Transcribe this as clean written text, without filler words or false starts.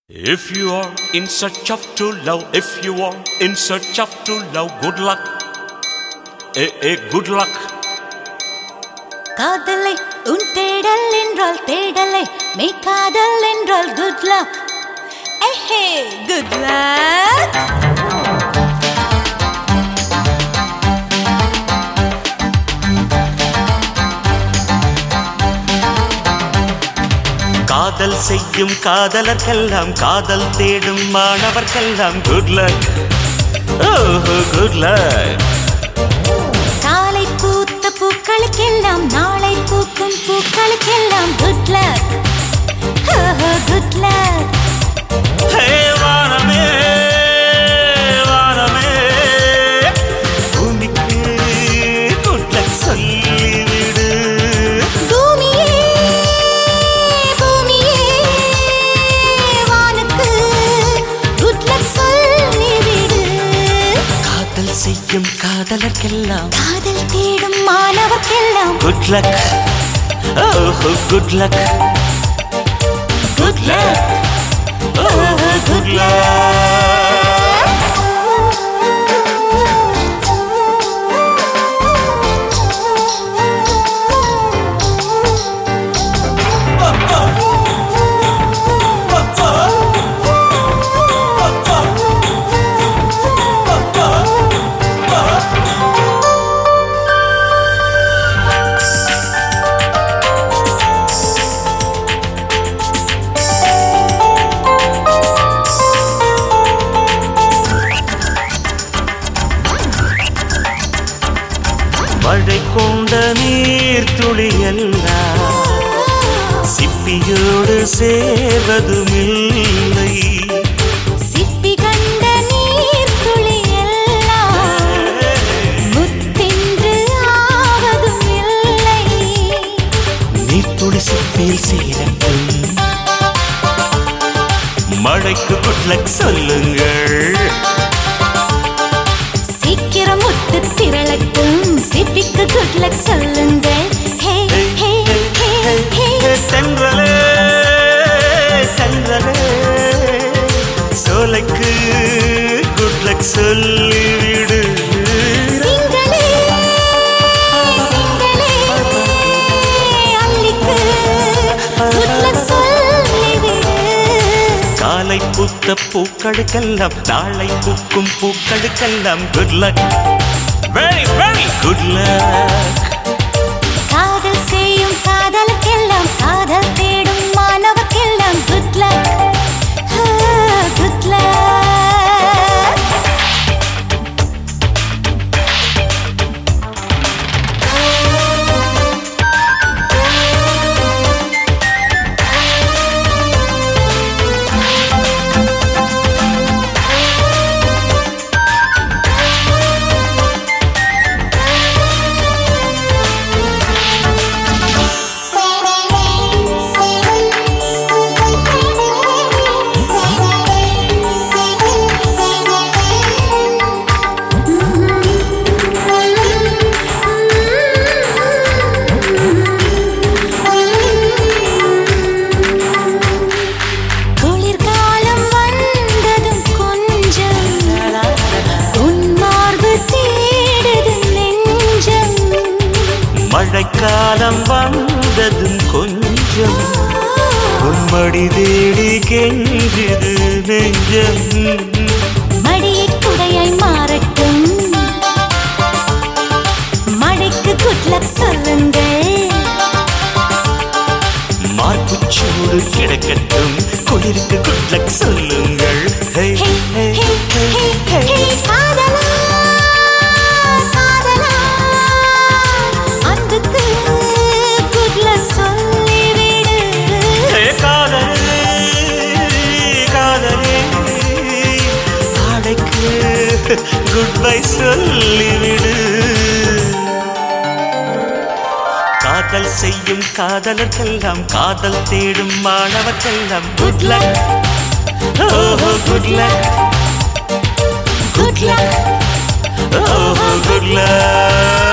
If you are in search of true love, if you are in search of true love, good luck. Good luck. காதலை உன் தேடல் என்றால் தேடலை மெய் காதல் என்றால் good luck. Good luck. காதல் செய்யும் காதலர்க்கெல்லாம் காதல் தேடும் மாணவர்க்கெல்லாம் good luck. Good luck. காலை பூத்த பூக்களுக்கெல்லாம் நாளை பூக்கும் பூக்களுக்கெல்லாம் good luck. Good luck. வானமே வானமே பூமிக்கு good luck சொல்லிவிடு. பூமியே பூமியே வானுக்கு good luck சொல்லிவிடு. காதல் செய்யும் காதலர்க்கெல்லாம் காதல் தேடும் மாணவர்க்கெல்லாம் good luck. Good luck. Good luck. Good luck. மழை கொண்ட நீர் துளியெல்லாம் சிப்பியோடு சேர்வதுமில்லை. சிப்பி கண்ட நீர் துளியெல்லாம் முத்தின்று ஆவதும் இல்லை. நீர்த்துளி சிப்பியில் சேரட்டும், மழைக்கு good luck சொல்லுங்கள். சீக்கிரம் முத்து திரளட்டும், சிப்பிக்கு good luck சொல்லுங்கள். தென்றலே தென்றலே சோலைக்கு good luck சொல்லிவிடு. திங்களே திங்களே அல்லிக்கு good luck சொல்லிவிடு. காலை பூத்த பூக்களுக்கெல்லாம் நாளை பூக்கும் பூக்களுக்கெல்லாம் good luck. Very very good luck. காதல் செய்யும் காதலுக்கெல்லாம் காதல் தேடும் மாணவர்க்கெல்லாம் good luck. Good luck. மழைக்காலம் வந்ததும் கொஞ்சம் உன்மடி தேடி கெஞ்சுது நெஞ்சம். மடியை குடையாய் மாறட்டும், மழைக்கு good luck சொல்லுங்கள். மார்புச்சூடு கிடக்கட்டும், குளிருக்கு good luck சொல்லுங்கள். காதலா காதலா அன்புக்கு good luck சொல்லிவிடு. காதலே காதலே ஆடைக்கு குட் பை சொல்லிவிடு. காதல் செய்யும் காதலர்க்கெல்லாம் காதல் தேடும் மாணவர்க்கெல்லாம் good luck. Good luck. Good luck. Good luck.